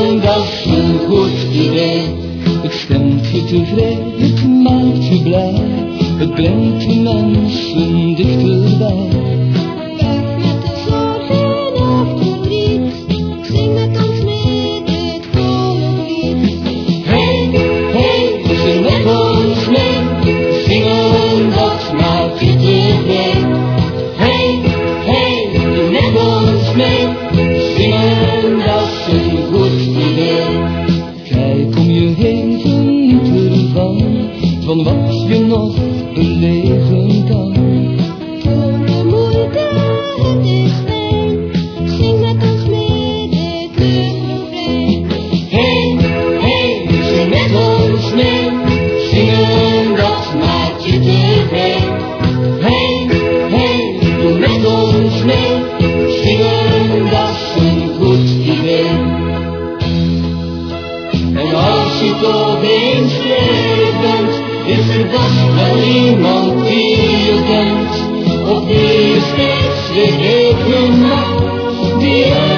Zingen, dat is een goed idee. Het stemt je tevreden, het maakt je blij. Het brengt de mensen dichterbij. Weg met de zorgen of verdriet. Zing met ons mee dit volkslied. Hey, hey, zing met ons mee. Zingen, dat maakt je tevreden. Hey, hey, doe met ons mee. Zingen, dat is een goed idee. Kijk om je heen, geniet ervan, van wat je nog beleven kan. Door de moeite, het is fijn. Zing met ons mee dit refrein. Hey, hey, zing met ons mee. Zingen, dat maakt je tevreden. Hey, hey, doe met ons mee. Zingen, dat is een goed idee. En als je toch eens leeg bent, is er vast wel iemand die je kent, op wie je steeds weer even maakt, die